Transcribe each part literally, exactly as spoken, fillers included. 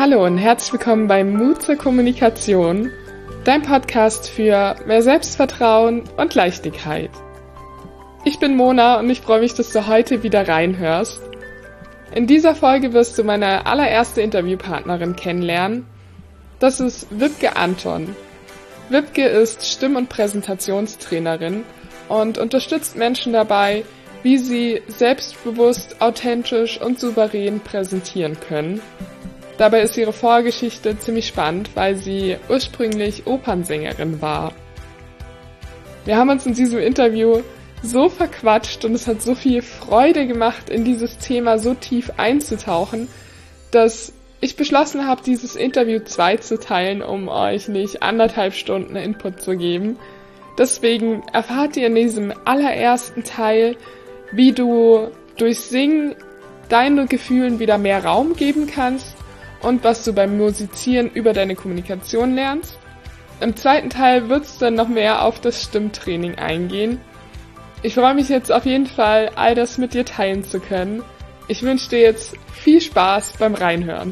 Hallo und herzlich willkommen bei Mut zur Kommunikation, dein Podcast für mehr Selbstvertrauen und Leichtigkeit. Ich bin Mona und ich freue mich, dass du heute wieder reinhörst. In dieser Folge wirst du meine allererste Interviewpartnerin kennenlernen. Das ist Wiebke Anton. Wiebke ist Stimm- und Präsentationstrainerin und unterstützt Menschen dabei, wie sie selbstbewusst, authentisch und souverän präsentieren können. Dabei ist ihre Vorgeschichte ziemlich spannend, weil sie ursprünglich Opernsängerin war. Wir haben uns in diesem Interview so verquatscht und es hat so viel Freude gemacht, in dieses Thema so tief einzutauchen, dass ich beschlossen habe, dieses Interview zweizuteilen, um euch nicht anderthalb Stunden Input zu geben. Deswegen erfahrt ihr in diesem allerersten Teil, wie du durch Singen deinen Gefühlen wieder mehr Raum geben kannst und was du beim Musizieren über deine Kommunikation lernst. Im zweiten Teil wird es dann noch mehr auf das Stimmtraining eingehen. Ich freue mich jetzt auf jeden Fall, all das mit dir teilen zu können. Ich wünsche dir jetzt viel Spaß beim Reinhören.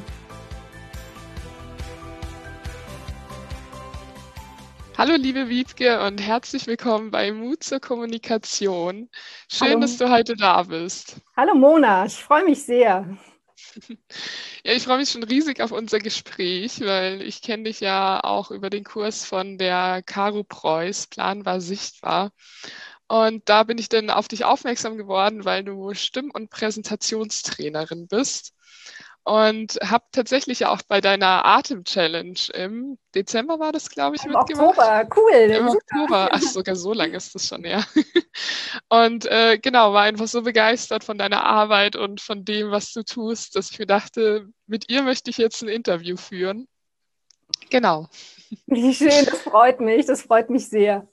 Hallo liebe Wiebke und herzlich willkommen bei Mut zur Kommunikation. Schön, Hallo. Dass du heute da bist. Hallo Mona, ich freue mich sehr. Ja, ich freue mich schon riesig auf unser Gespräch, weil ich kenne dich ja auch über den Kurs von der Caro Preuß, Planbar Sichtbar. Und da bin ich dann auf dich aufmerksam geworden, weil du Stimm- und Präsentationstrainerin bist. Und habe tatsächlich ja auch bei deiner Atem-Challenge im Dezember war das, glaube ich, Im mitgemacht. Oktober, cool. Im Oktober, ach, sogar so lange ist das schon, ja. Und äh, genau, war einfach so begeistert von deiner Arbeit und von dem, was du tust, dass ich mir dachte, mit ihr möchte ich jetzt ein Interview führen. Genau. Wie schön, das freut mich, das freut mich sehr.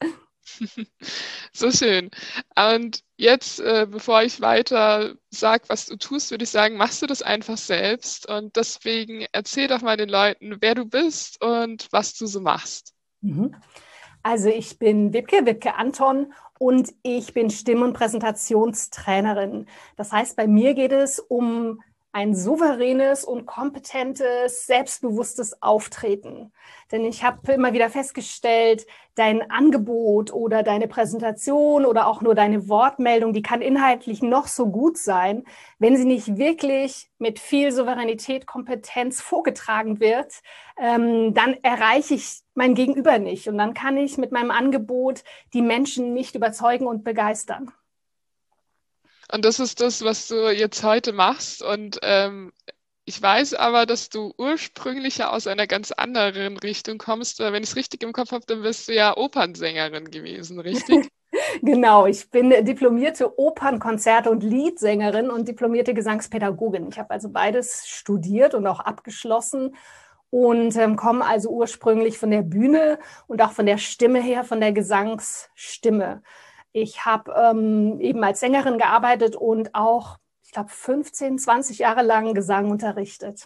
So schön. Und jetzt, äh, bevor ich weiter sage, was du tust, würde ich sagen, machst du das einfach selbst. Und deswegen erzähl doch mal den Leuten, wer du bist und was du so machst. Also ich bin Wiebke, Wiebke Anton und ich bin Stimm- und Präsentationstrainerin. Das heißt, bei mir geht es um ein souveränes und kompetentes, selbstbewusstes Auftreten. Denn ich habe immer wieder festgestellt, dein Angebot oder deine Präsentation oder auch nur deine Wortmeldung, die kann inhaltlich noch so gut sein, wenn sie nicht wirklich mit viel Souveränität, Kompetenz vorgetragen wird, ähm, dann erreiche ich mein Gegenüber nicht. Und dann kann ich mit meinem Angebot die Menschen nicht überzeugen und begeistern. Und das ist das, was du jetzt heute machst. Und ähm, ich weiß aber, dass du ursprünglich ja aus einer ganz anderen Richtung kommst. Weil wenn ich es richtig im Kopf habe, dann bist du ja Opernsängerin gewesen, richtig? Genau, ich bin diplomierte Opernkonzerte- und Liedsängerin und diplomierte Gesangspädagogin. Ich habe also beides studiert und auch abgeschlossen und ähm, komme also ursprünglich von der Bühne und auch von der Stimme her, von der Gesangsstimme. Ich habe ähm, eben als Sängerin gearbeitet und auch, ich glaube, fünfzehn, zwanzig Jahre lang Gesang unterrichtet.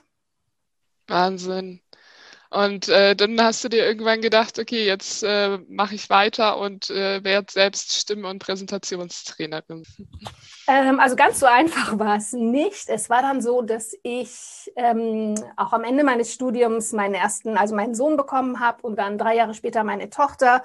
Wahnsinn. Und äh, dann hast du dir irgendwann gedacht, okay, jetzt äh, mache ich weiter und äh, werde selbst Stimm- und Präsentationstrainerin. Ähm, also ganz so einfach war es nicht. Es war dann so, dass ich ähm, auch am Ende meines Studiums meinen ersten, also meinen Sohn bekommen habe und dann drei Jahre später meine Tochter.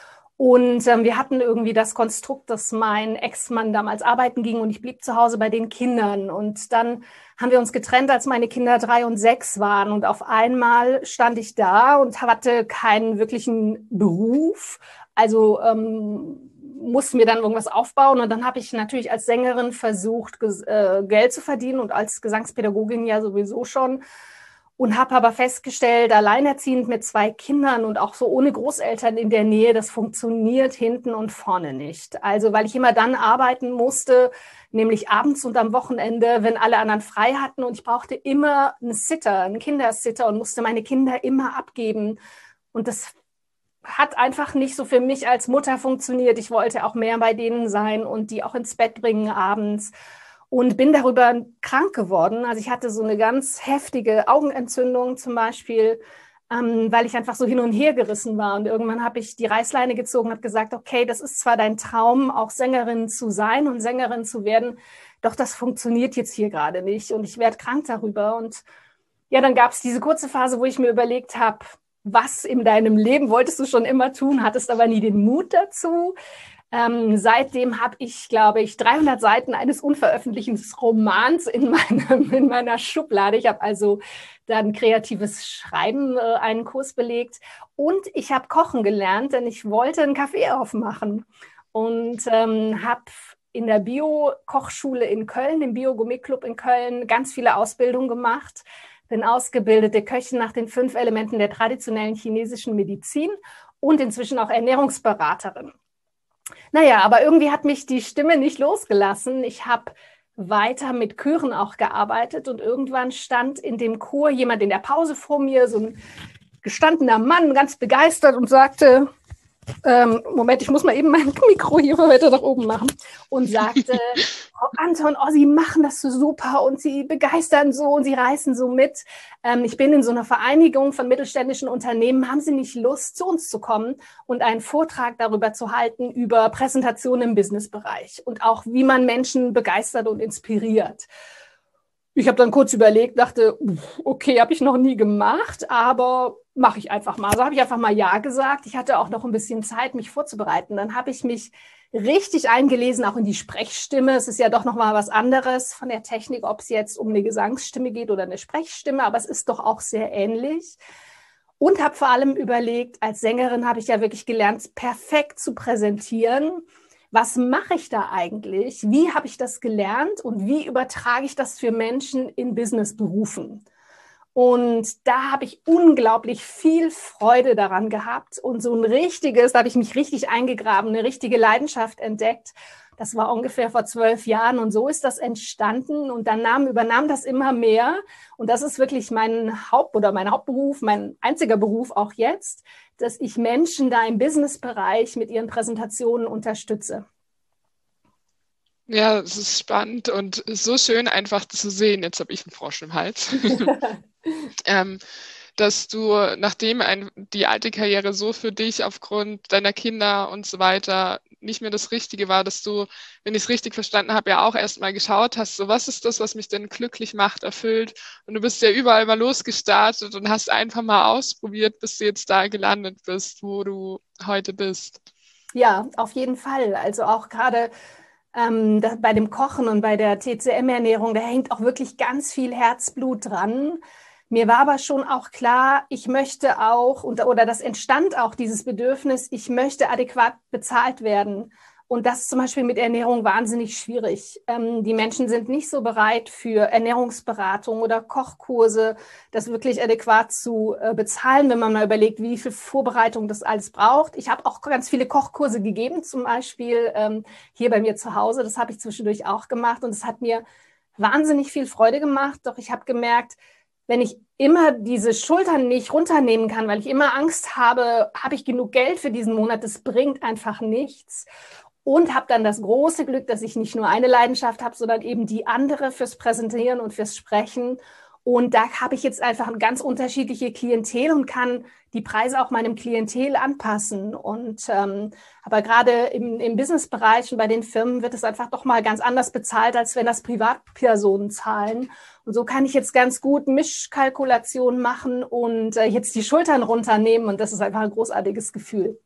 Und ähm, wir hatten irgendwie das Konstrukt, dass mein Ex-Mann damals arbeiten ging und ich blieb zu Hause bei den Kindern. Und dann haben wir uns getrennt, als meine Kinder drei und sechs waren. Und auf einmal stand ich da und hatte keinen wirklichen Beruf. Also ähm, mussten wir dann irgendwas aufbauen. Und dann habe ich natürlich als Sängerin versucht, äh, Geld zu verdienen und als Gesangspädagogin ja sowieso schon. Und habe aber festgestellt, alleinerziehend mit zwei Kindern und auch so ohne Großeltern in der Nähe, das funktioniert hinten und vorne nicht. Also weil ich immer dann arbeiten musste, nämlich abends und am Wochenende, wenn alle anderen frei hatten. Und ich brauchte immer einen Sitter, einen Kindersitter und musste meine Kinder immer abgeben. Und das hat einfach nicht so für mich als Mutter funktioniert. Ich wollte auch mehr bei denen sein und die auch ins Bett bringen abends. Und bin darüber krank geworden. Also ich hatte so eine ganz heftige Augenentzündung zum Beispiel, ähm, weil ich einfach so hin und her gerissen war. Und irgendwann habe ich die Reißleine gezogen und habe gesagt, okay, das ist zwar dein Traum, auch Sängerin zu sein und Sängerin zu werden, doch das funktioniert jetzt hier gerade nicht. Und ich werde krank darüber. Und Ja, dann gab es diese kurze Phase, wo ich mir überlegt habe, was in deinem Leben wolltest du schon immer tun, hattest aber nie den Mut dazu. Ähm, seitdem habe ich, glaube ich, dreihundert Seiten eines unveröffentlichten Romans in, meinem, in meiner Schublade. Ich habe also dann kreatives Schreiben, äh, einen Kurs belegt und ich habe Kochen gelernt, denn ich wollte einen Café aufmachen und ähm, habe in der Bio-Kochschule in Köln, im Bio-Gourmet-Club in Köln, ganz viele Ausbildungen gemacht. Bin ausgebildete Köchin nach den fünf Elementen der traditionellen chinesischen Medizin und inzwischen auch Ernährungsberaterin. Naja, aber irgendwie hat mich die Stimme nicht losgelassen. Ich habe weiter mit Chören auch gearbeitet und irgendwann stand in dem Chor jemand in der Pause vor mir, so ein gestandener Mann, ganz begeistert und sagte, ähm, Moment, ich muss mal eben mein Mikro hier weiter nach oben machen und sagte, Frau Anton, oh, Sie machen das so super und Sie begeistern so und Sie reißen so mit. Ähm, ich bin in so einer Vereinigung von mittelständischen Unternehmen. Haben Sie nicht Lust, zu uns zu kommen und einen Vortrag darüber zu halten, über Präsentationen im Businessbereich und auch, wie man Menschen begeistert und inspiriert? Ich habe dann kurz überlegt, dachte, okay, habe ich noch nie gemacht, aber mache ich einfach mal. So habe ich einfach mal Ja gesagt. Ich hatte auch noch ein bisschen Zeit, mich vorzubereiten. Dann habe ich mich richtig eingelesen, auch in die Sprechstimme. Es ist ja doch noch mal was anderes von der Technik, ob es jetzt um eine Gesangsstimme geht oder eine Sprechstimme, aber es ist doch auch sehr ähnlich. Und habe vor allem überlegt, als Sängerin habe ich ja wirklich gelernt, perfekt zu präsentieren. Was mache ich da eigentlich? Wie habe ich das gelernt und wie übertrage ich das für Menschen in Businessberufen? Und da habe ich unglaublich viel Freude daran gehabt und so ein richtiges, da habe ich mich richtig eingegraben, eine richtige Leidenschaft entdeckt. Das war ungefähr vor zwölf Jahren und so ist das entstanden und dann nahm, übernahm das immer mehr. Und das ist wirklich mein Haupt- oder mein Hauptberuf, mein einziger Beruf auch jetzt, dass ich Menschen da im Businessbereich mit ihren Präsentationen unterstütze. Ja, es ist spannend und so schön einfach zu sehen. Jetzt habe ich einen Frosch im Hals. ähm, dass du, nachdem ein, die alte Karriere so für dich aufgrund deiner Kinder und so weiter nicht mehr das Richtige war, dass du, wenn ich es richtig verstanden habe, ja auch erstmal geschaut hast, so was ist das, was mich denn glücklich macht, erfüllt. Und du bist ja überall mal losgestartet und hast einfach mal ausprobiert, bis du jetzt da gelandet bist, wo du heute bist. Ja, auf jeden Fall. Also auch gerade ähm, da, bei dem Kochen und bei der T C M-Ernährung, da hängt auch wirklich ganz viel Herzblut dran. Mir war aber schon auch klar, ich möchte auch, und, oder das entstand auch dieses Bedürfnis, ich möchte adäquat bezahlt werden. Und das ist zum Beispiel mit Ernährung wahnsinnig schwierig. Ähm, die Menschen sind nicht so bereit für Ernährungsberatung oder Kochkurse, das wirklich adäquat zu äh, bezahlen, wenn man mal überlegt, wie viel Vorbereitung das alles braucht. Ich habe auch ganz viele Kochkurse gegeben, zum Beispiel ähm, hier bei mir zu Hause. Das habe ich zwischendurch auch gemacht und es hat mir wahnsinnig viel Freude gemacht. Doch ich habe gemerkt, wenn ich immer diese Schultern nicht runternehmen kann, weil ich immer Angst habe, habe ich genug Geld für diesen Monat, das bringt einfach nichts. Und habe dann das große Glück, dass ich nicht nur eine Leidenschaft habe, sondern eben die andere fürs Präsentieren und fürs Sprechen. Und da habe ich jetzt einfach eine ganz unterschiedliche Klientel und kann die Preise auch meinem Klientel anpassen. Und ähm, aber gerade im, im Businessbereich und bei den Firmen wird es einfach doch mal ganz anders bezahlt, als wenn das Privatpersonen zahlen. Und so kann ich jetzt ganz gut Mischkalkulationen machen und äh, jetzt die Schultern runternehmen. Und das ist einfach ein großartiges Gefühl.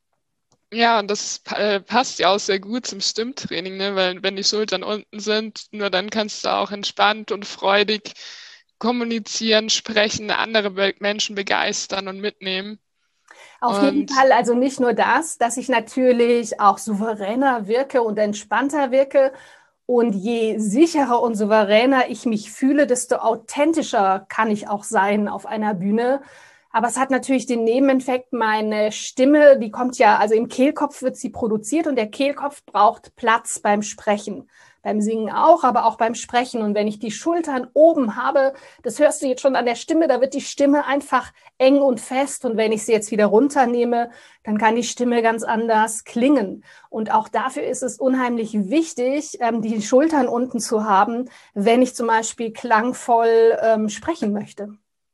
Ja, und das äh, passt ja auch sehr gut zum Stimmtraining, ne? Weil wenn die Schultern unten sind, nur dann kannst du auch entspannt und freudig kommunizieren, sprechen, andere Be Menschen begeistern und mitnehmen. Auf jeden Und Fall, also nicht nur das, dass ich natürlich auch souveräner wirke und entspannter wirke. Und je sicherer und souveräner ich mich fühle, desto authentischer kann ich auch sein auf einer Bühne. Aber es hat natürlich den Nebeneffekt, meine Stimme, die kommt ja, also im Kehlkopf wird sie produziert und der Kehlkopf braucht Platz beim Sprechen. Beim Singen auch, aber auch beim Sprechen. Und wenn ich die Schultern oben habe, das hörst du jetzt schon an der Stimme, da wird die Stimme einfach eng und fest. Und wenn ich sie jetzt wieder runternehme, dann kann die Stimme ganz anders klingen. Und auch dafür ist es unheimlich wichtig, die Schultern unten zu haben, wenn ich zum Beispiel klangvoll ähm, sprechen möchte.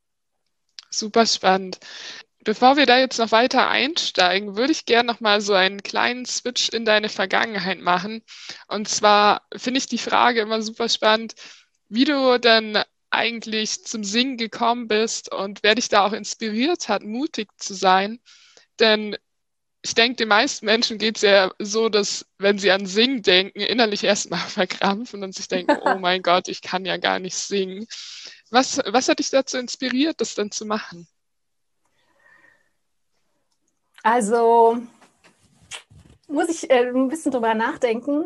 super spannend. Bevor wir da jetzt noch weiter einsteigen, würde ich gerne noch mal so einen kleinen Switch in deine Vergangenheit machen. Und zwar finde ich die Frage immer super spannend, wie du denn eigentlich zum Singen gekommen bist und wer dich da auch inspiriert hat, mutig zu sein. Denn ich denke, den meisten Menschen geht es ja so, dass, wenn sie an Singen denken, innerlich erstmal verkrampfen und sich denken, oh mein Gott, ich kann ja gar nicht singen. Was, was hat dich dazu inspiriert, das dann zu machen? Also muss ich äh, ein bisschen drüber nachdenken.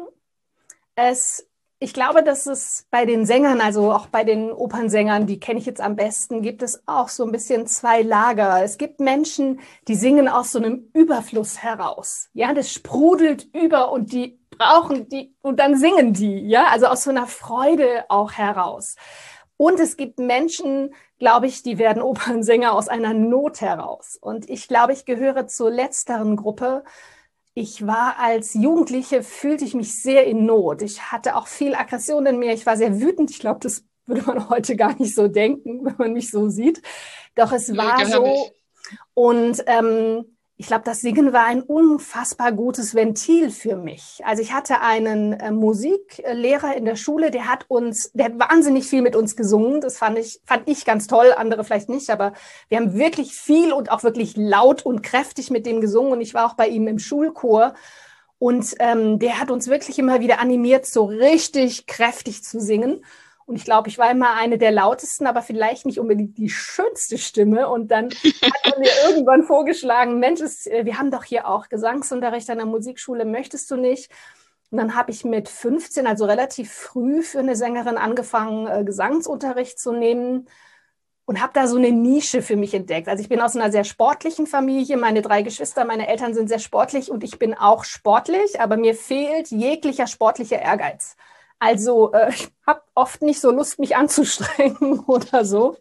Es, ich glaube, dass es bei den Sängern, also auch bei den Opernsängern, die kenne ich jetzt am besten, gibt es auch so ein bisschen zwei Lager. Es gibt Menschen, die singen aus so einem Überfluss heraus. Ja, das sprudelt über und die brauchen die und dann singen die. Ja, also aus so einer Freude auch heraus. Und es gibt Menschen, glaube ich, die werden Opernsänger aus einer Not heraus. Und ich glaube, ich gehöre zur letzteren Gruppe. Ich war als Jugendliche, fühlte ich mich sehr in Not. Ich hatte auch viel Aggression in mir. Ich war sehr wütend. Ich glaube, das würde man heute gar nicht so denken, wenn man mich so sieht. Doch es Nee, war gar so. nicht. Und ähm, ich glaube, das Singen war ein unfassbar gutes Ventil für mich. Also ich hatte einen äh, Musiklehrer in der Schule, der hat uns, der hat wahnsinnig viel mit uns gesungen. Das fand ich, fand ich ganz toll, andere vielleicht nicht, aber wir haben wirklich viel und auch wirklich laut und kräftig mit dem gesungen. Und ich war auch bei ihm im Schulchor. Und ähm, der hat uns wirklich immer wieder animiert, so richtig kräftig zu singen. Und ich glaube, ich war immer eine der lautesten, aber vielleicht nicht unbedingt die schönste Stimme. Und dann hat er mir irgendwann vorgeschlagen, Mensch, es, wir haben doch hier auch Gesangsunterricht an der Musikschule, möchtest du nicht? Und dann habe ich mit fünfzehn, also relativ früh für eine Sängerin angefangen, äh, Gesangsunterricht zu nehmen und habe da so eine Nische für mich entdeckt. Also ich bin aus einer sehr sportlichen Familie, meine drei Geschwister, meine Eltern sind sehr sportlich und ich bin auch sportlich, aber mir fehlt jeglicher sportlicher Ehrgeiz. Also äh, ich habe oft nicht so Lust, mich anzustrengen oder so.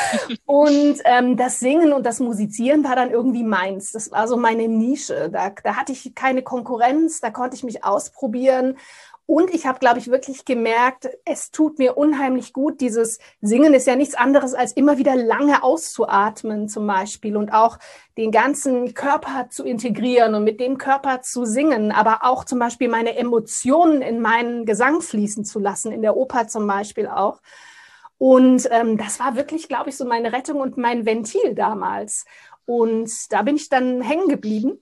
Und ähm, das Singen und das Musizieren war dann irgendwie meins. Das war so meine Nische. Da, da hatte ich keine Konkurrenz, da konnte ich mich ausprobieren. Und ich habe, glaube ich, wirklich gemerkt, es tut mir unheimlich gut. Dieses Singen ist ja nichts anderes, als immer wieder lange auszuatmen zum Beispiel und auch den ganzen Körper zu integrieren und mit dem Körper zu singen, aber auch zum Beispiel meine Emotionen in meinen Gesang fließen zu lassen, in der Oper zum Beispiel auch. Und ähm, das war wirklich, glaube ich, so meine Rettung und mein Ventil damals. Und da bin ich dann hängen geblieben.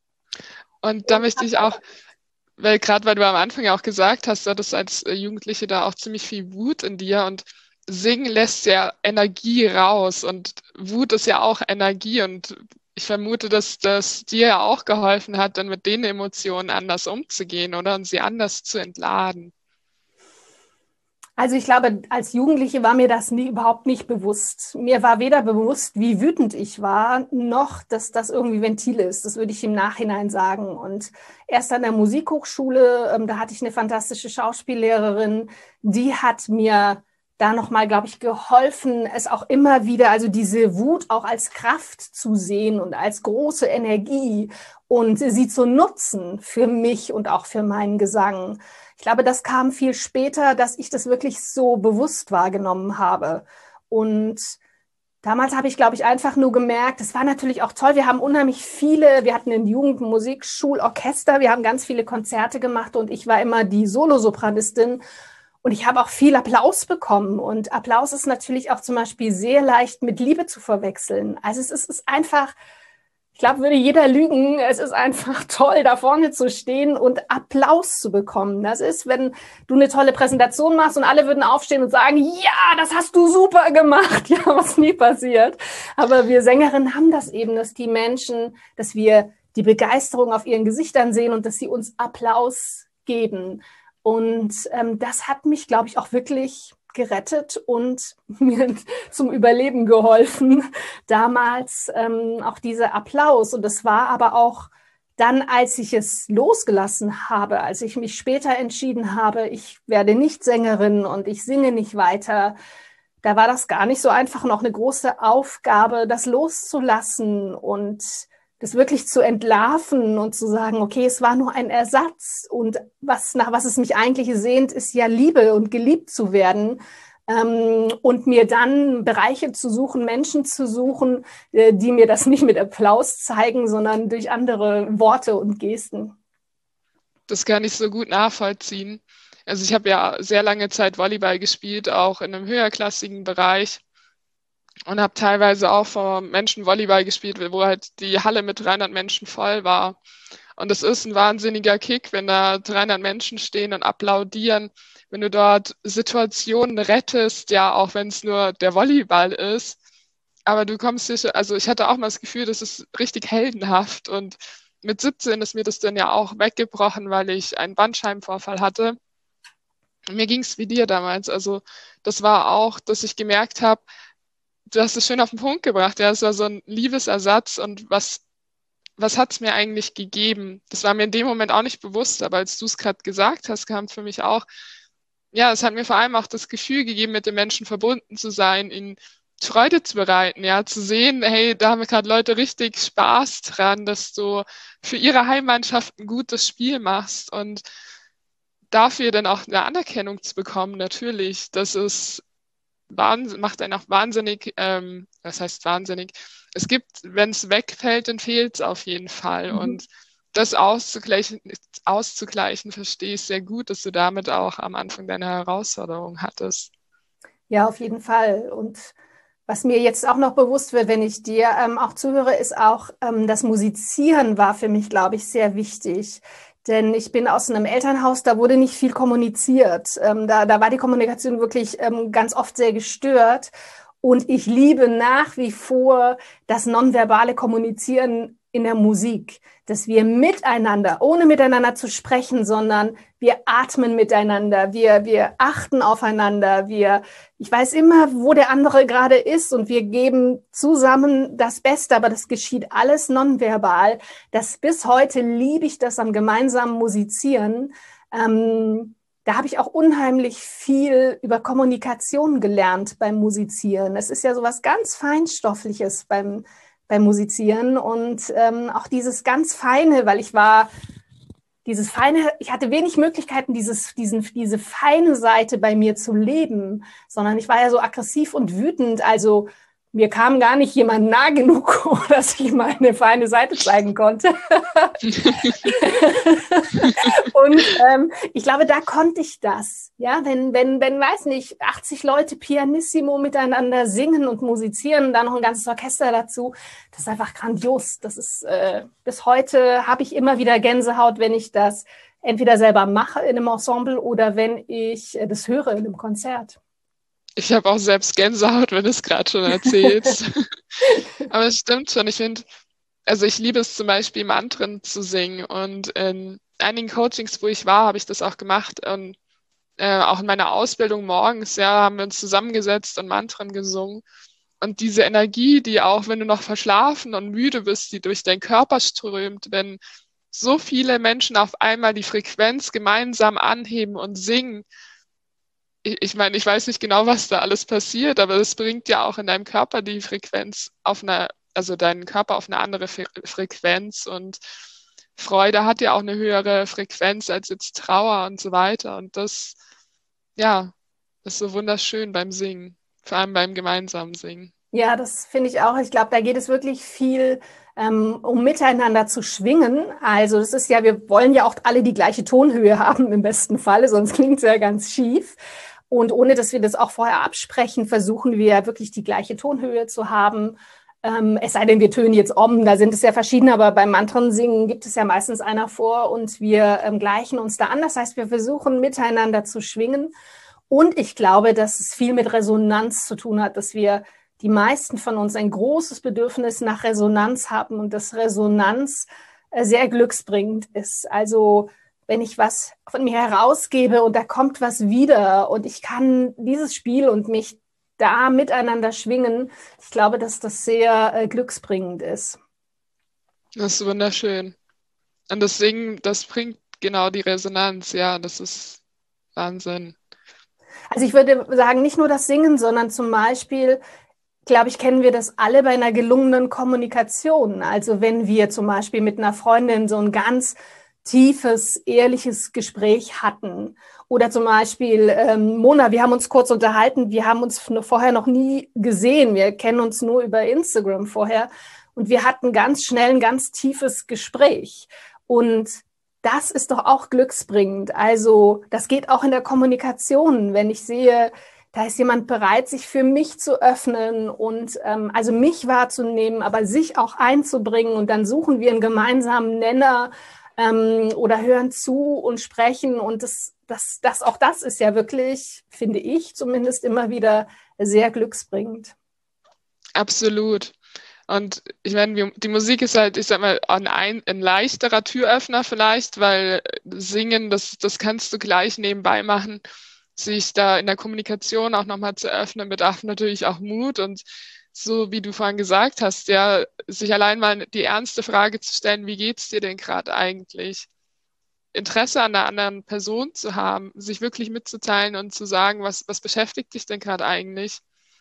Und da möchte ich auch, weil gerade weil du am Anfang ja auch gesagt hast, du hattest als äh, Jugendliche da auch ziemlich viel Wut in dir und Singen lässt ja Energie raus und Wut ist ja auch Energie und ich vermute, dass das dir ja auch geholfen hat, dann mit den Emotionen anders umzugehen, oder? Und sie anders zu entladen. Also ich glaube, als Jugendliche war mir das nie, überhaupt nicht bewusst. Mir war weder bewusst, wie wütend ich war, noch, dass das irgendwie Ventil ist. Das würde ich im Nachhinein sagen. Und erst an der Musikhochschule, ähm, da hatte ich eine fantastische Schauspiellehrerin, die hat mir da nochmal, glaube ich, geholfen, es auch immer wieder, also diese Wut auch als Kraft zu sehen und als große Energie und sie zu nutzen für mich und auch für meinen Gesang. Ich glaube, das kam viel später, dass ich das wirklich so bewusst wahrgenommen habe. Und damals habe ich, glaube ich, einfach nur gemerkt, es war natürlich auch toll. Wir haben unheimlich viele, wir hatten ein Jugendmusikschulorchester, wir haben ganz viele Konzerte gemacht und ich war immer die Solosopranistin. Und ich habe auch viel Applaus bekommen. Und Applaus ist natürlich auch zum Beispiel sehr leicht mit Liebe zu verwechseln. Also es ist, es ist einfach, ich glaube, würde jeder lügen, es ist einfach toll, da vorne zu stehen und Applaus zu bekommen. Das ist, wenn du eine tolle Präsentation machst und alle würden aufstehen und sagen, ja, das hast du super gemacht. Ja, was nie passiert. Aber wir Sängerinnen haben das eben, dass die Menschen, dass wir die Begeisterung auf ihren Gesichtern sehen und dass sie uns Applaus geben. Und ähm, das hat mich, glaube ich, auch wirklich gerettet und mir zum Überleben geholfen. Damals ähm, auch dieser Applaus. Und das war aber auch dann, als ich es losgelassen habe, als ich mich später entschieden habe, ich werde nicht Sängerin und ich singe nicht weiter, da war das gar nicht so einfach, noch eine große Aufgabe, das loszulassen und das wirklich zu entlarven und zu sagen, okay, es war nur ein Ersatz und was, nach was es mich eigentlich sehnt, ist ja Liebe und geliebt zu werden. Ähm, und mir dann Bereiche zu suchen, Menschen zu suchen, äh, die mir das nicht mit Applaus zeigen, sondern durch andere Worte und Gesten. Das kann ich so gut nachvollziehen. Also ich habe ja sehr lange Zeit Volleyball gespielt, auch in einem höherklassigen Bereich und habe teilweise auch vor Menschen Volleyball gespielt, wo halt die Halle mit dreihundert Menschen voll war. Und es ist ein wahnsinniger Kick, wenn da dreihundert Menschen stehen und applaudieren, wenn du dort Situationen rettest, ja, auch wenn es nur der Volleyball ist. Aber du kommst sicher, also ich hatte auch mal das Gefühl, das ist richtig heldenhaft. Und mit siebzehn ist mir das dann ja auch weggebrochen, weil ich einen Bandscheibenvorfall hatte. Und mir ging es wie dir damals. Also das war auch, dass ich gemerkt habe, du hast es schön auf den Punkt gebracht. Ja, es war so ein Liebesersatz. Und was, was hat es mir eigentlich gegeben? Das war mir in dem Moment auch nicht bewusst, aber als du es gerade gesagt hast, kam für mich auch, ja, es hat mir vor allem auch das Gefühl gegeben, mit den Menschen verbunden zu sein, ihnen Freude zu bereiten, ja, zu sehen, hey, da haben gerade Leute richtig Spaß dran, dass du für ihre Heimmannschaft ein gutes Spiel machst und dafür dann auch eine Anerkennung zu bekommen, natürlich, das ist wahnsinn, macht einen auch wahnsinnig, ähm, was heißt wahnsinnig? Es gibt, wenn es wegfällt, dann fehlt es auf jeden Fall. Mhm. Und das auszugleichen, auszugleichen, verstehe ich sehr gut, dass du damit auch am Anfang deine Herausforderung hattest. Ja, auf jeden Fall. Und was mir jetzt auch noch bewusst wird, wenn ich dir ähm, auch zuhöre, ist auch, ähm, das Musizieren war für mich, glaube ich, sehr wichtig. Denn ich bin aus einem Elternhaus, da wurde nicht viel kommuniziert. Ähm, da, da war die Kommunikation wirklich ähm, ganz oft sehr gestört. Und ich liebe nach wie vor das nonverbale Kommunizieren in der Musik, dass wir miteinander, ohne miteinander zu sprechen, sondern wir atmen miteinander, wir, wir achten aufeinander, wir, ich weiß immer, wo der andere gerade ist und wir geben zusammen das Beste, aber das geschieht alles nonverbal. Das bis heute liebe ich das am gemeinsamen Musizieren. Ähm, Da habe ich auch unheimlich viel über Kommunikation gelernt beim Musizieren. Es ist ja sowas ganz Feinstoffliches beim, beim Musizieren und ähm, auch dieses ganz Feine, weil ich war, dieses Feine, ich hatte wenig Möglichkeiten, dieses, diesen, diese feine Seite bei mir zu leben, sondern ich war ja so aggressiv und wütend, also mir kam gar nicht jemand nah genug, dass ich meine feine Seite zeigen konnte. Und ähm, ich glaube, da konnte ich das. Ja, wenn, wenn, wenn, weiß nicht, achtzig Leute pianissimo miteinander singen und musizieren, dann noch ein ganzes Orchester dazu, das ist einfach grandios. Das ist, äh, bis heute habe ich immer wieder Gänsehaut, wenn ich das entweder selber mache in einem Ensemble oder wenn ich äh, das höre in einem Konzert. Ich habe auch selbst Gänsehaut, wenn du es gerade schon erzählst. Aber es stimmt schon. Ich finde, also ich liebe es zum Beispiel, Mantren zu singen. Und in einigen Coachings, wo ich war, habe ich das auch gemacht. Und äh, auch in meiner Ausbildung morgens, ja, haben wir uns zusammengesetzt und Mantren gesungen. Und diese Energie, die auch, wenn du noch verschlafen und müde bist, die durch deinen Körper strömt, wenn so viele Menschen auf einmal die Frequenz gemeinsam anheben und singen, ich meine, ich weiß nicht genau, was da alles passiert, aber es bringt ja auch in deinem Körper die Frequenz auf eine, also deinen Körper auf eine andere Fre- Frequenz und Freude hat ja auch eine höhere Frequenz als jetzt Trauer und so weiter. Und das, ja, ist so wunderschön beim Singen, vor allem beim gemeinsamen Singen. Ja, das finde ich auch. Ich glaube, da geht es wirklich viel ähm, um miteinander zu schwingen. Also das ist ja, wir wollen ja auch alle die gleiche Tonhöhe haben im besten Falle, sonst klingt es ja ganz schief. Und ohne, dass wir das auch vorher absprechen, versuchen wir wirklich die gleiche Tonhöhe zu haben. Ähm, es sei denn, wir tönen jetzt um, da sind es ja verschiedene, aber beim Mantren-Singen gibt es ja meistens einer vor und wir ähm, gleichen uns da an. Das heißt, wir versuchen miteinander zu schwingen. Und ich glaube, dass es viel mit Resonanz zu tun hat, dass wir die meisten von uns ein großes Bedürfnis nach Resonanz haben und dass Resonanz äh, sehr glücksbringend ist. Also wenn ich was von mir herausgebe und da kommt was wieder und ich kann dieses Spiel und mich da miteinander schwingen, ich glaube, dass das sehr äh, glücksbringend ist. Das ist wunderschön. Und das Singen, das bringt genau die Resonanz, ja, das ist Wahnsinn. Also ich würde sagen, nicht nur das Singen, sondern zum Beispiel, glaube ich, kennen wir das alle bei einer gelungenen Kommunikation. Also wenn wir zum Beispiel mit einer Freundin so ein ganz tiefes, ehrliches Gespräch hatten. Oder zum Beispiel, ähm, Mona, wir haben uns kurz unterhalten, wir haben uns vorher noch nie gesehen, wir kennen uns nur über Instagram vorher und wir hatten ganz schnell ein ganz tiefes Gespräch. Und das ist doch auch glücksbringend. Also das geht auch in der Kommunikation, wenn ich sehe, da ist jemand bereit, sich für mich zu öffnen und ähm, also mich wahrzunehmen, aber sich auch einzubringen und dann suchen wir einen gemeinsamen Nenner ähm, oder hören zu und sprechen und das, das, das, auch das ist ja wirklich, finde ich zumindest immer wieder sehr glücksbringend. Absolut. Und ich meine, die Musik ist halt, ich sag mal, ein, ein leichterer Türöffner vielleicht, weil Singen, das, das kannst du gleich nebenbei machen. Sich da in der Kommunikation auch nochmal zu öffnen, bedarf natürlich auch Mut. Und so wie du vorhin gesagt hast, ja, sich allein mal die ernste Frage zu stellen, wie geht's dir denn gerade eigentlich? Interesse an einer anderen Person zu haben, sich wirklich mitzuteilen und zu sagen, was, was beschäftigt dich denn gerade eigentlich?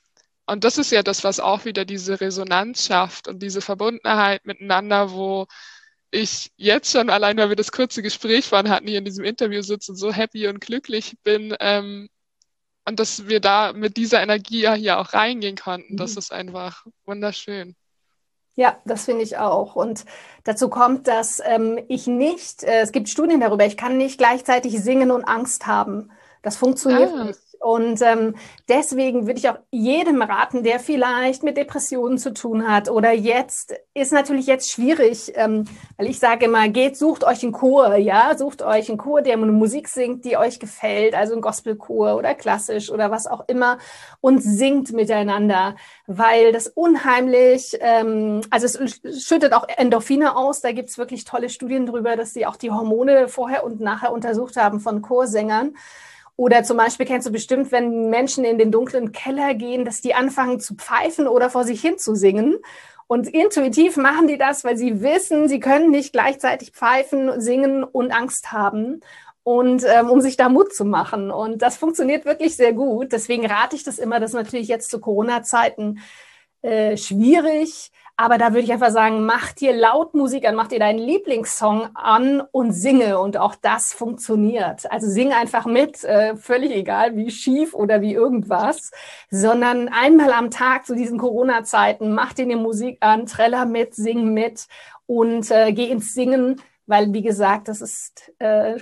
Und das ist ja das, was auch wieder diese Resonanz schafft und diese Verbundenheit miteinander, wo ich jetzt schon, allein weil wir das kurze Gespräch vorhin hatten, hier in diesem Interview sitzen, so happy und glücklich bin. Ähm, und dass wir da mit dieser Energie ja hier auch reingehen konnten, das ist einfach wunderschön. Ja, das finde ich auch. Und dazu kommt, dass ähm, ich nicht, äh, es gibt Studien darüber, ich kann nicht gleichzeitig singen und Angst haben. Das funktioniert Ah. nicht. Und ähm, deswegen würde ich auch jedem raten, der vielleicht mit Depressionen zu tun hat oder jetzt, ist natürlich jetzt schwierig, ähm, weil ich sage immer, geht, sucht euch einen Chor, ja, sucht euch einen Chor, der eine Musik singt, die euch gefällt, also ein Gospelchor oder klassisch oder was auch immer und singt miteinander, weil das unheimlich, ähm, also es schüttet auch Endorphine aus, da gibt's wirklich tolle Studien drüber, dass sie auch die Hormone vorher und nachher untersucht haben von Chorsängern. Oder zum Beispiel kennst du bestimmt, wenn Menschen in den dunklen Keller gehen, dass die anfangen zu pfeifen oder vor sich hin zu singen. Und intuitiv machen die das, weil sie wissen, sie können nicht gleichzeitig pfeifen, singen und Angst haben. Und ähm, um sich da Mut zu machen. Und das funktioniert wirklich sehr gut. Deswegen rate ich das immer, das ist natürlich jetzt zu Corona-Zeiten äh, schwierig. Aber da würde ich einfach sagen, mach dir laut Musik an, mach dir deinen Lieblingssong an und singe. Und auch das funktioniert. Also sing einfach mit, äh, völlig egal, wie schief oder wie irgendwas. Sondern einmal am Tag zu diesen Corona-Zeiten, mach dir eine Musik an, träller mit, sing mit und äh, geh ins Singen. Weil, wie gesagt, das ist äh,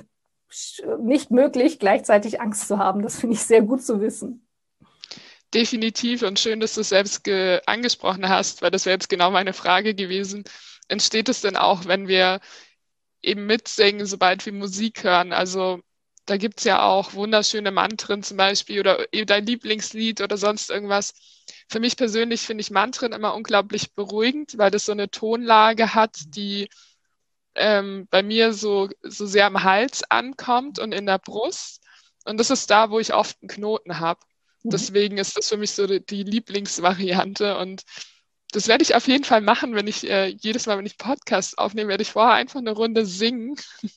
nicht möglich, gleichzeitig Angst zu haben. Das finde ich sehr gut zu wissen. Definitiv und schön, dass du es selbst angesprochen hast, weil das wäre jetzt genau meine Frage gewesen. Entsteht es denn auch, wenn wir eben mitsingen, sobald wir Musik hören? Also da gibt es ja auch wunderschöne Mantren zum Beispiel oder dein Lieblingslied oder sonst irgendwas. Für mich persönlich finde ich Mantren immer unglaublich beruhigend, weil das so eine Tonlage hat, die ähm, bei mir so, so sehr am Hals ankommt und in der Brust. Und das ist da, wo ich oft einen Knoten habe. Deswegen ist das für mich so die, die Lieblingsvariante und das werde ich auf jeden Fall machen, wenn ich äh, jedes Mal, wenn ich Podcast aufnehme, werde ich vorher einfach eine Runde singen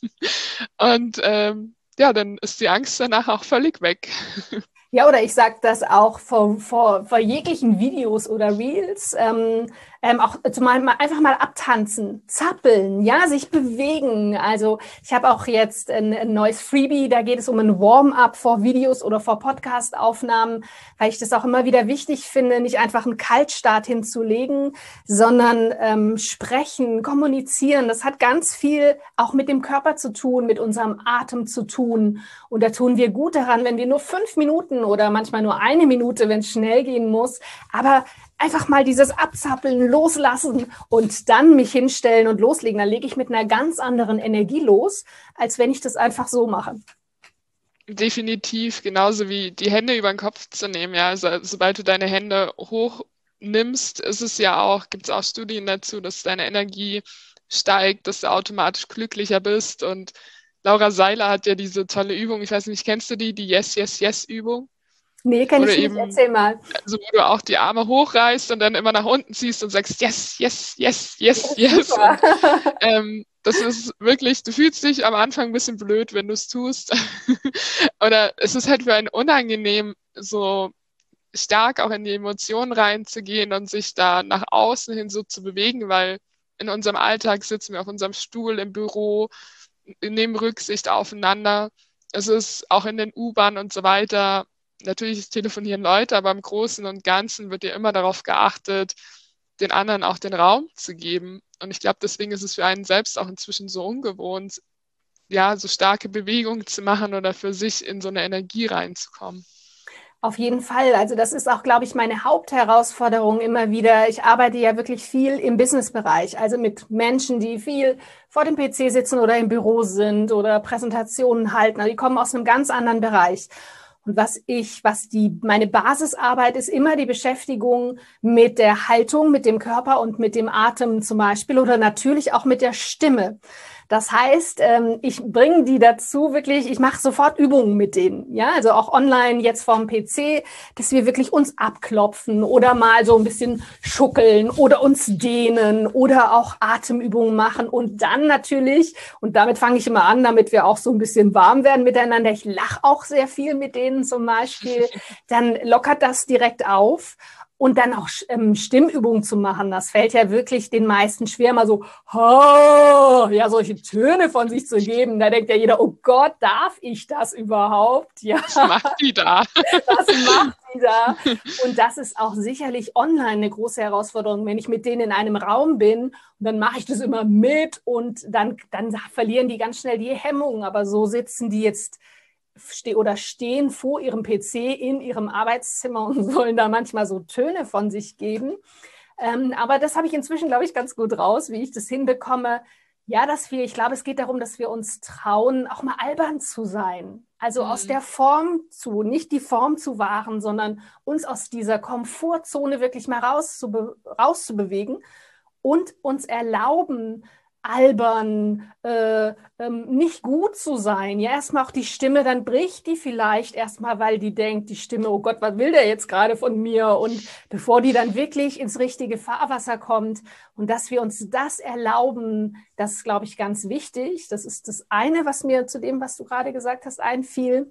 und ähm, ja, dann ist die Angst danach auch völlig weg. Ja, oder ich sage das auch vor, vor, vor jeglichen Videos oder Reels, ähm, ähm, auch zumal mal einfach mal abtanzen, zappeln, ja, sich bewegen. Also ich habe auch jetzt ein, ein neues Freebie, da geht es um ein Warm-up vor Videos oder vor Podcast-Aufnahmen, weil ich das auch immer wieder wichtig finde, nicht einfach einen Kaltstart hinzulegen, sondern ähm, sprechen, kommunizieren. Das hat ganz viel auch mit dem Körper zu tun, mit unserem Atem zu tun. Und da tun wir gut daran, wenn wir nur fünf Minuten oder manchmal nur eine Minute, wenn es schnell gehen muss, aber einfach mal dieses Abzappeln, loslassen und dann mich hinstellen und loslegen. Dann lege ich mit einer ganz anderen Energie los, als wenn ich das einfach so mache. Definitiv, genauso wie die Hände über den Kopf zu nehmen. Ja, also sobald du deine Hände hochnimmst, ist es ja auch, gibt es auch Studien dazu, dass deine Energie steigt, dass du automatisch glücklicher bist. Und Laura Seiler hat ja diese tolle Übung, ich weiß nicht, kennst du die, die Yes, Yes, Yes-Übung? Nee, kann ich nicht, erzähl mal. Also wo du auch die Arme hochreißt und dann immer nach unten ziehst und sagst, yes, yes, yes, yes, yes. Und, ähm, das ist wirklich, du fühlst dich am Anfang ein bisschen blöd, wenn du es tust. Oder es ist halt für einen unangenehm, so stark auch in die Emotionen reinzugehen und sich da nach außen hin so zu bewegen, weil in unserem Alltag sitzen wir auf unserem Stuhl im Büro, nehmen Rücksicht aufeinander. Es ist auch in den U-Bahnen und so weiter. Natürlich telefonieren Leute, aber im Großen und Ganzen wird ja immer darauf geachtet, den anderen auch den Raum zu geben. Und ich glaube, deswegen ist es für einen selbst auch inzwischen so ungewohnt, ja, so starke Bewegungen zu machen oder für sich in so eine Energie reinzukommen. Auf jeden Fall. Also das ist auch, glaube ich, meine Hauptherausforderung immer wieder. Ich arbeite ja wirklich viel im Businessbereich, also mit Menschen, die viel vor dem P C sitzen oder im Büro sind oder Präsentationen halten. Also die kommen aus einem ganz anderen Bereich. Und was ich, was die, meine Basisarbeit ist, immer die Beschäftigung mit der Haltung, mit dem Körper und mit dem Atem zum Beispiel oder natürlich auch mit der Stimme. Das heißt, ich bringe die dazu wirklich, ich mache sofort Übungen mit denen, ja, also auch online jetzt vorm P C, dass wir wirklich uns abklopfen oder mal so ein bisschen schuckeln oder uns dehnen oder auch Atemübungen machen und dann natürlich, und damit fange ich immer an, damit wir auch so ein bisschen warm werden miteinander, ich lache auch sehr viel mit denen zum Beispiel, dann lockert das direkt auf. Und dann auch ähm, Stimmübungen zu machen, das fällt ja wirklich den meisten schwer, mal so, oh, ja, solche Töne von sich zu geben. Da denkt ja jeder, oh Gott, darf ich das überhaupt? Ja. Was macht die da? Was macht die da? Und das ist auch sicherlich online eine große Herausforderung, wenn ich mit denen in einem Raum bin und dann mache ich das immer mit und dann, dann verlieren die ganz schnell die Hemmung. Aber so sitzen die jetzt oder stehen vor ihrem P C in ihrem Arbeitszimmer und sollen da manchmal so Töne von sich geben. Ähm, aber das habe ich inzwischen, glaube ich, ganz gut raus, wie ich das hinbekomme. Ja, dass wir, ich glaube, es geht darum, dass wir uns trauen, auch mal albern zu sein. Also mhm. aus der Form zu, nicht die Form zu wahren, sondern uns aus dieser Komfortzone wirklich mal rauszube- rauszubewegen und uns erlauben, albern, äh, ähm, nicht gut zu sein. Ja, erstmal auch die Stimme, dann bricht die vielleicht erstmal, weil die denkt, die Stimme, oh Gott, was will der jetzt gerade von mir? Und bevor die dann wirklich ins richtige Fahrwasser kommt und dass wir uns das erlauben, das ist, glaube ich, ganz wichtig. Das ist das eine, was mir zu dem, was du gerade gesagt hast, einfiel.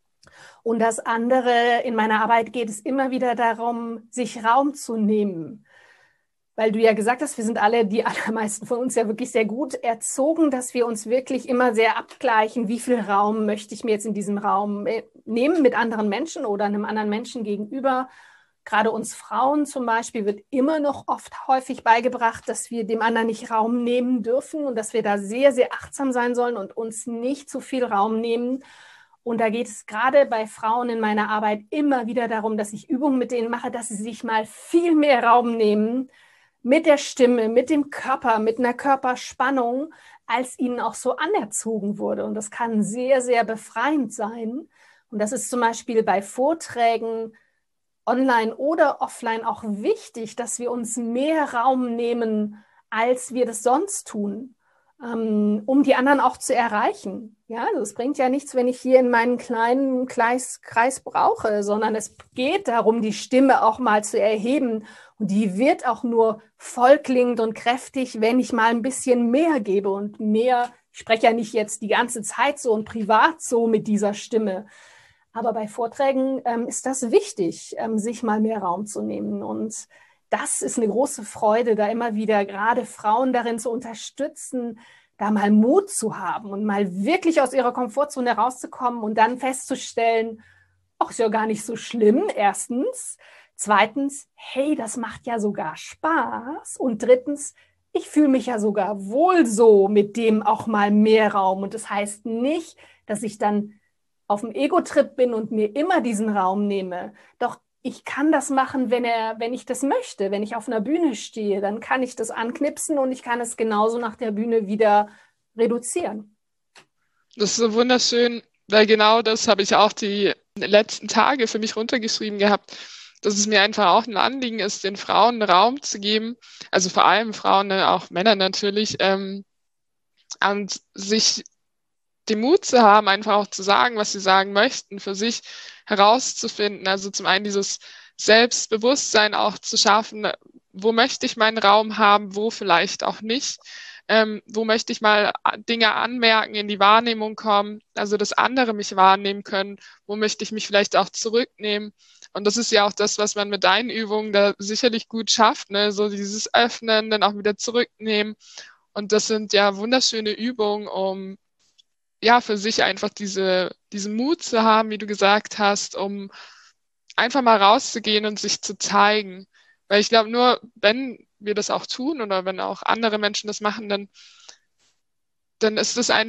Und das andere, in meiner Arbeit geht es immer wieder darum, sich Raum zu nehmen. Weil du ja gesagt hast, wir sind alle, die allermeisten von uns ja wirklich sehr gut erzogen, dass wir uns wirklich immer sehr abgleichen, wie viel Raum möchte ich mir jetzt in diesem Raum nehmen mit anderen Menschen oder einem anderen Menschen gegenüber. Gerade uns Frauen zum Beispiel wird immer noch oft häufig beigebracht, dass wir dem anderen nicht Raum nehmen dürfen und dass wir da sehr, sehr achtsam sein sollen und uns nicht zu viel Raum nehmen. Und da geht es gerade bei Frauen in meiner Arbeit immer wieder darum, dass ich Übungen mit denen mache, dass sie sich mal viel mehr Raum nehmen, mit der Stimme, mit dem Körper, mit einer Körperspannung, als ihnen auch so anerzogen wurde. Und das kann sehr, sehr befreiend sein. Und das ist zum Beispiel bei Vorträgen online oder offline auch wichtig, dass wir uns mehr Raum nehmen, als wir das sonst tun, um die anderen auch zu erreichen. Ja, also es bringt ja nichts, wenn ich hier in meinen kleinen Kreis, Kreis brauche, sondern es geht darum, die Stimme auch mal zu erheben. Und die wird auch nur vollklingend und kräftig, wenn ich mal ein bisschen mehr gebe und mehr. Ich spreche ja nicht jetzt die ganze Zeit so und privat so mit dieser Stimme. Aber bei Vorträgen ähm, ist das wichtig, ähm, sich mal mehr Raum zu nehmen. Und das ist eine große Freude, da immer wieder gerade Frauen darin zu unterstützen, da mal Mut zu haben und mal wirklich aus ihrer Komfortzone rauszukommen und dann festzustellen, ach, ist ja gar nicht so schlimm, erstens. Zweitens, hey, das macht ja sogar Spaß. Und drittens, ich fühle mich ja sogar wohl so mit dem auch mal mehr Raum. Und das heißt nicht, dass ich dann auf dem Ego-Trip bin und mir immer diesen Raum nehme. Doch ich kann das machen, wenn er, wenn ich das möchte. Wenn ich auf einer Bühne stehe, dann kann ich das anknipsen und ich kann es genauso nach der Bühne wieder reduzieren. Das ist so wunderschön, weil genau das habe ich auch die letzten Tage für mich runtergeschrieben gehabt, dass es mir einfach auch ein Anliegen ist, den Frauen Raum zu geben, also vor allem Frauen, auch Männer natürlich, ähm, und sich den Mut zu haben, einfach auch zu sagen, was sie sagen möchten, für sich herauszufinden. Also zum einen dieses Selbstbewusstsein auch zu schaffen, wo möchte ich meinen Raum haben, wo vielleicht auch nicht. Ähm, wo möchte ich mal Dinge anmerken, in die Wahrnehmung kommen, also dass andere mich wahrnehmen können, wo möchte ich mich vielleicht auch zurücknehmen. Und das ist ja auch das, was man mit deinen Übungen da sicherlich gut schafft, ne? So dieses Öffnen, dann auch wieder zurücknehmen. Und das sind ja wunderschöne Übungen, um ja für sich einfach diese, diesen Mut zu haben, wie du gesagt hast, um einfach mal rauszugehen und sich zu zeigen. Weil ich glaube, nur wenn wir das auch tun oder wenn auch andere Menschen das machen, dann, dann ist es einfach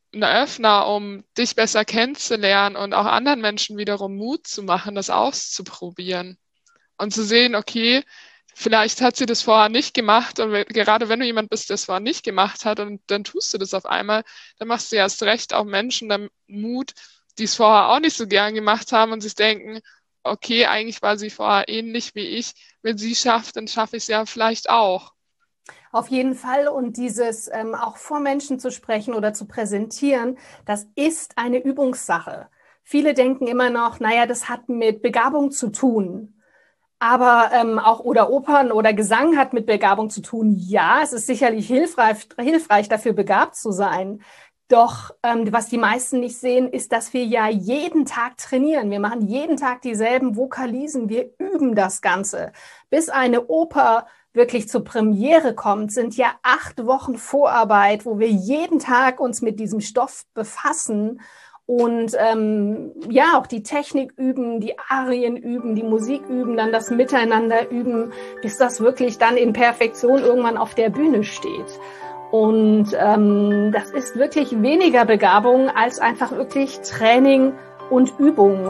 ein Öffner, um dich besser kennenzulernen und auch anderen Menschen wiederum Mut zu machen, das auszuprobieren und zu sehen, okay, vielleicht hat sie das vorher nicht gemacht und gerade wenn du jemand bist, der es vorher nicht gemacht hat und dann tust du das auf einmal, dann machst du erst recht auch Menschen dann Mut, die es vorher auch nicht so gern gemacht haben und sich denken, okay, eigentlich war sie vorher ähnlich wie ich. Wenn sie schafft, dann schaffe ich es ja vielleicht auch. Auf jeden Fall. Und dieses ähm, auch vor Menschen zu sprechen oder zu präsentieren, das ist eine Übungssache. Viele denken immer noch, naja, das hat mit Begabung zu tun. Aber ähm, auch oder Opern oder Gesang hat mit Begabung zu tun. Ja, es ist sicherlich hilfreich, hilfreich dafür begabt zu sein. Doch ähm, was die meisten nicht sehen, ist, dass wir ja jeden Tag trainieren. Wir machen jeden Tag dieselben Vokalisen. Wir üben das Ganze. Bis eine Oper wirklich zur Premiere kommt, sind ja acht Wochen Vorarbeit, wo wir jeden Tag uns mit diesem Stoff befassen und ähm, ja, auch die Technik üben, die Arien üben, die Musik üben, dann das Miteinander üben, bis das wirklich dann in Perfektion irgendwann auf der Bühne steht. Und ähm, das ist wirklich weniger Begabung als einfach wirklich Training und Übung.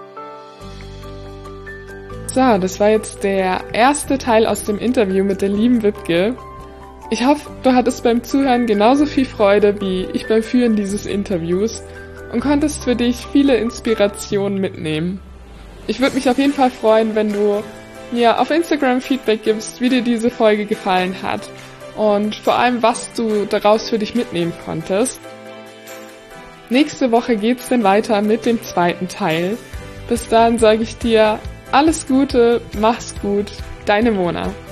So, das war jetzt der erste Teil aus dem Interview mit der lieben Wiebke. Ich hoffe, du hattest beim Zuhören genauso viel Freude wie ich beim Führen dieses Interviews und konntest für dich viele Inspirationen mitnehmen. Ich würde mich auf jeden Fall freuen, wenn du mir auf Instagram Feedback gibst, wie dir diese Folge gefallen hat und vor allem, was du daraus für dich mitnehmen konntest. Nächste Woche geht's dann weiter mit dem zweiten Teil. Bis dahin sage ich dir alles Gute, mach's gut, deine Mona.